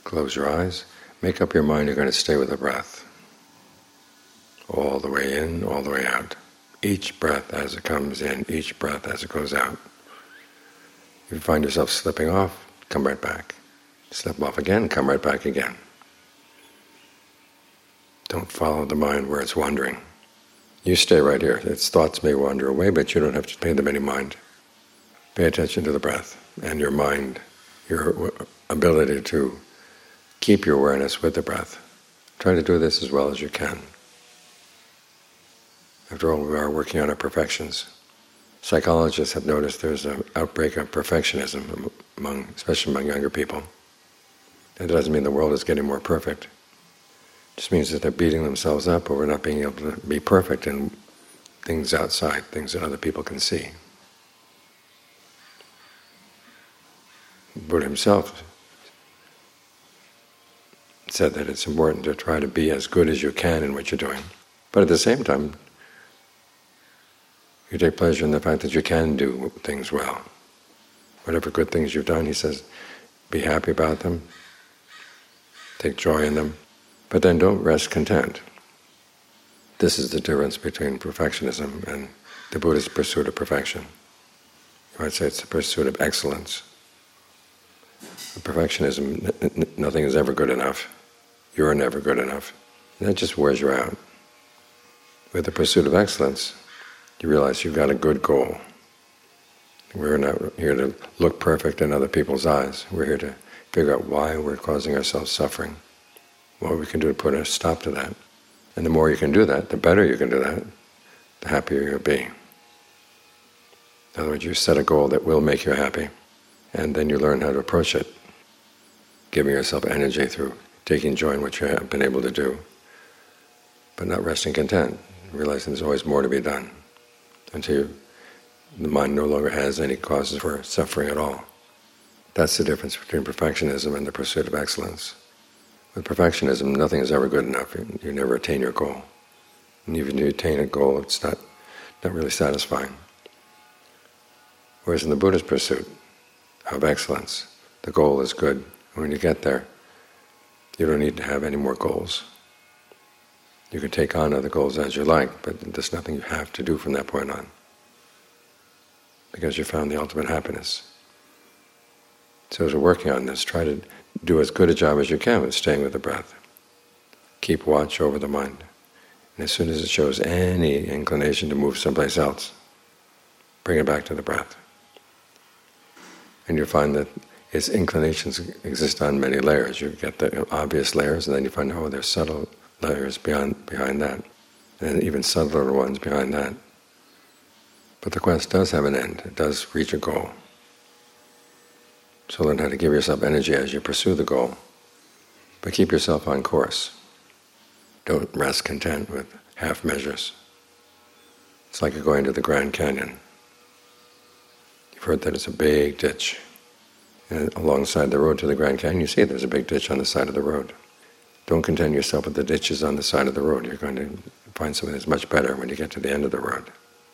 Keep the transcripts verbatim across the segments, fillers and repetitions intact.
Close your eyes. Make up your mind you're going to stay with the breath. All the way in, all the way out. Each breath as it comes in, each breath as it goes out. If you find yourself slipping off, come right back. Slip off again, come right back again. Don't follow the mind where it's wandering. You stay right here. Its thoughts may wander away, but you don't have to pay them any mind. Pay attention to the breath and your mind, your ability to keep your awareness with the breath. Try to do this as well as you can. After all, we are working on our perfections. Psychologists have noticed there's an outbreak of perfectionism among, especially among younger people. That doesn't mean the world is getting more perfect. It just means that they're beating themselves up over not being able to be perfect in things outside, things that other people can see. Buddha himself said that it's important to try to be as good as you can in what you're doing. But at the same time, you take pleasure in the fact that you can do things well. Whatever good things you've done, he says, be happy about them, take joy in them, but then don't rest content. This is the difference between perfectionism and the Buddhist pursuit of perfection. You might say it's the pursuit of excellence. With perfectionism, n- n- nothing is ever good enough. You're never good enough. And that just wears you out. With the pursuit of excellence, you realize you've got a good goal. We're not here to look perfect in other people's eyes. We're here to figure out why we're causing ourselves suffering, what we can do to put a stop to that. And the more you can do that, the better you can do that, the happier you'll be. In other words, you set a goal that will make you happy, and then you learn how to approach it, giving yourself energy through taking joy in what you have been able to do, but not resting content, realizing there's always more to be done, until you, the mind no longer has any causes for suffering at all. That's the difference between perfectionism and the pursuit of excellence. With perfectionism, nothing is ever good enough. You, you never attain your goal. And even if you attain a goal, it's not, not really satisfying. Whereas in the Buddhist pursuit of excellence, the goal is good. And when you get there, you don't need to have any more goals. You can take on other goals as you like, but there's nothing you have to do from that point on, because you found the ultimate happiness. So as we're working on this, try to do as good a job as you can with staying with the breath. Keep watch over the mind. And as soon as it shows any inclination to move someplace else, bring it back to the breath. And you'll find that its inclinations exist on many layers. You get the obvious layers, and then you find, oh, there's subtle layers beyond behind that, and even subtler ones behind that. But the quest does have an end. It does reach a goal. So learn how to give yourself energy as you pursue the goal, but keep yourself on course. Don't rest content with half measures. It's like you're going to the Grand Canyon. You've heard that it's a big ditch. And alongside the road to the Grand Canyon, you see there's a big ditch on the side of the road. Don't content yourself with the ditches on the side of the road. You're going to find something that's much better when you get to the end of the road.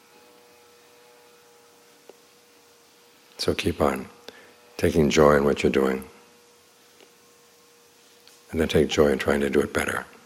So keep on, taking joy in what you're doing, and then take joy in trying to do it better.